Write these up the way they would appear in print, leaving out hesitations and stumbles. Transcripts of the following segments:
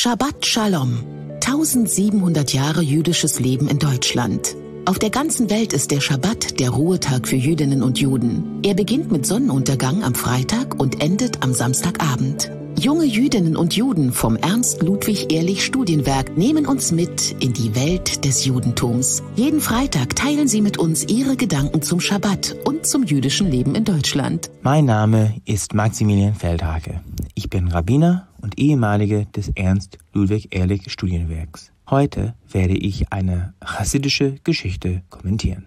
Shabbat Shalom. 1700 Jahre jüdisches Leben in Deutschland. Auf der ganzen Welt ist der Schabbat der Ruhetag für Jüdinnen und Juden. Er beginnt mit Sonnenuntergang am Freitag und endet am Samstagabend. Junge Jüdinnen und Juden vom Ernst-Ludwig-Ehrlich-Studienwerk nehmen uns mit in die Welt des Judentums. Jeden Freitag teilen sie mit uns ihre Gedanken zum Schabbat und zum jüdischen Leben in Deutschland. Mein Name ist Maximilian Feldhake. Ich bin Rabbiner und Ehemalige des Ernst-Ludwig-Ehrlich-Studienwerks. Heute werde ich eine chassidische Geschichte kommentieren.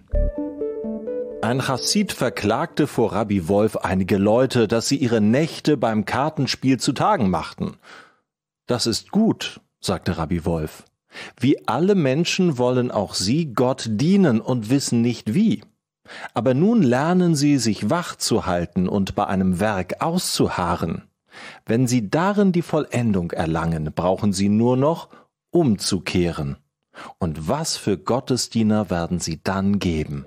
Ein Chassid verklagte vor Rabbi Wolf einige Leute, dass sie ihre Nächte beim Kartenspiel zutage machten. Das ist gut, sagte Rabbi Wolf. Wie alle Menschen wollen auch sie Gott dienen und wissen nicht wie. Aber nun lernen sie, sich wach zu halten und bei einem Werk auszuharren. Wenn sie darin die Vollendung erlangen, brauchen sie nur noch umzukehren. Und was für Gottesdiener werden sie dann geben?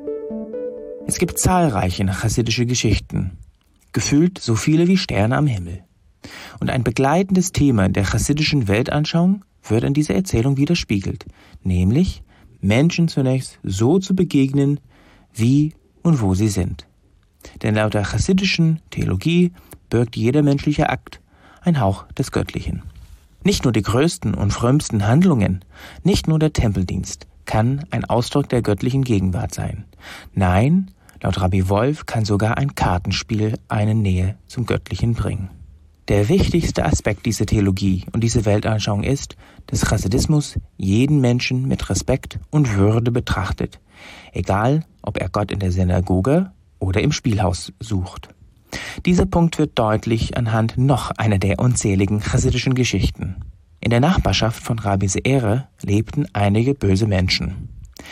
Es gibt zahlreiche chassidische Geschichten, gefühlt so viele wie Sterne am Himmel. Und ein begleitendes Thema der chassidischen Weltanschauung wird in dieser Erzählung widerspiegelt, nämlich Menschen zunächst so zu begegnen, wie und wo sie sind. Denn laut der chassidischen Theologie birgt jeder menschliche Akt ein Hauch des Göttlichen. Nicht nur die größten und frömmsten Handlungen, nicht nur der Tempeldienst kann ein Ausdruck der göttlichen Gegenwart sein. Nein, laut Rabbi Wolf kann sogar ein Kartenspiel eine Nähe zum Göttlichen bringen. Der wichtigste Aspekt dieser Theologie und dieser Weltanschauung ist, dass Chassidismus jeden Menschen mit Respekt und Würde betrachtet, egal ob er Gott in der Synagoge oder im Spielhaus sucht. Dieser Punkt wird deutlich anhand noch einer der unzähligen chassidischen Geschichten. In der Nachbarschaft von Rabbi Ze'erer lebten einige böse Menschen.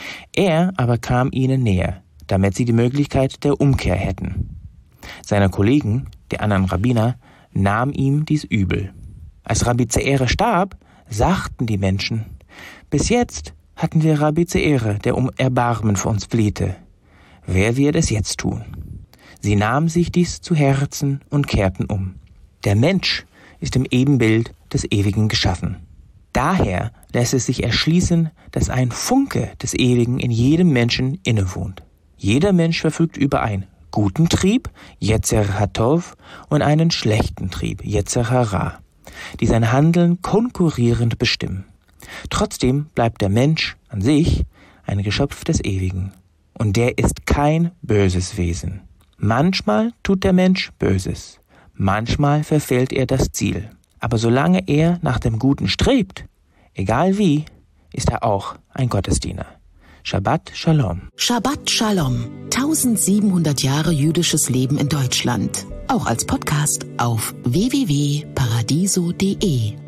Er aber kam ihnen näher, damit sie die Möglichkeit der Umkehr hätten. Seine Kollegen, die anderen Rabbiner, nahmen ihm dies übel. Als Rabbi Ze'erer starb, sagten die Menschen: Bis jetzt hatten wir Rabbi Ze'erer, der um Erbarmen für uns flehte. Wer wird es jetzt tun? Sie nahmen sich dies zu Herzen und kehrten um. Der Mensch ist im Ebenbild des Ewigen geschaffen. Daher lässt es sich erschließen, dass ein Funke des Ewigen in jedem Menschen innewohnt. Jeder Mensch verfügt über einen guten Trieb, Yetzer Hatov, und einen schlechten Trieb, Yetzer Hara, die sein Handeln konkurrierend bestimmen. Trotzdem bleibt der Mensch an sich ein Geschöpf des Ewigen. Und der ist kein böses Wesen. Manchmal tut der Mensch Böses. Manchmal verfehlt er das Ziel. Aber solange er nach dem Guten strebt, egal wie, ist er auch ein Gottesdiener. Shabbat Shalom. Shabbat Shalom. 1700 Jahre jüdisches Leben in Deutschland. Auch als Podcast auf www.paradiso.de.